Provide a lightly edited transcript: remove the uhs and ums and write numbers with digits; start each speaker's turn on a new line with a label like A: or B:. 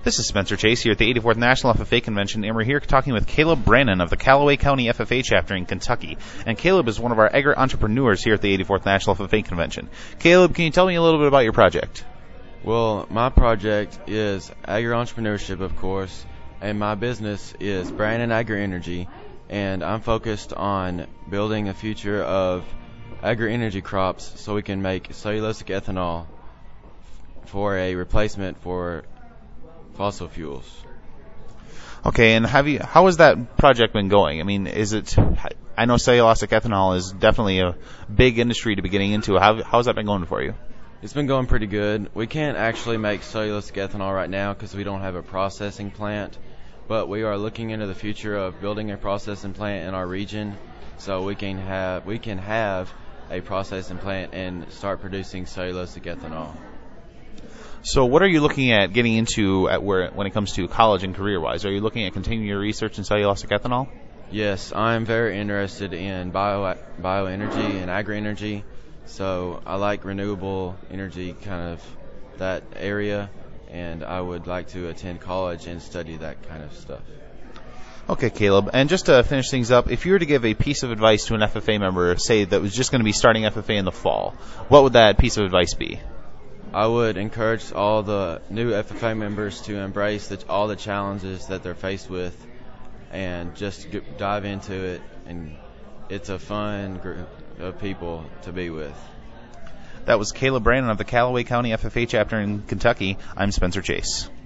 A: This is Spencer Chase here at the 84th National FFA Convention, and we're here talking with Caleb Brannon of the Callaway County FFA chapter in Kentucky. And Caleb is one of our agri-entrepreneurs here at the 84th National FFA Convention. Caleb, can you tell me a little bit about your project?
B: Well, my project is agri-entrepreneurship, of course, and my business is Brannon Agri-Energy, and I'm focused on building a future of agri-energy crops so we can make cellulosic ethanol for a replacement for fossil fuels.
A: Okay, and how has that project been going? I mean, I know cellulosic ethanol is definitely a big industry to be getting into. How's that been going for you?
B: It's been going pretty good. We can't actually make cellulosic ethanol right now because we don't have a processing plant, but we are looking into the future of building a processing plant in our region so we can have a processing plant and start producing cellulosic ethanol.
A: So what are you looking at getting into when it comes to college and career-wise? Are you looking at continuing your research in cellulosic ethanol?
B: Yes, I'm very interested in bioenergy and agri-energy. So I like renewable energy, kind of that area, and I would like to attend college and study that kind of stuff.
A: Okay, Caleb, and just to finish things up, if you were to give a piece of advice to an FFA member, say, that was just going to be starting FFA in the fall, what would that piece of advice be?
B: I would encourage all the new FFA members to embrace all the challenges that they're faced with and just dive into it, and it's a fun group of people to be with.
A: That was Caleb Brannon of the Callaway County FFA chapter in Kentucky. I'm Spencer Chase.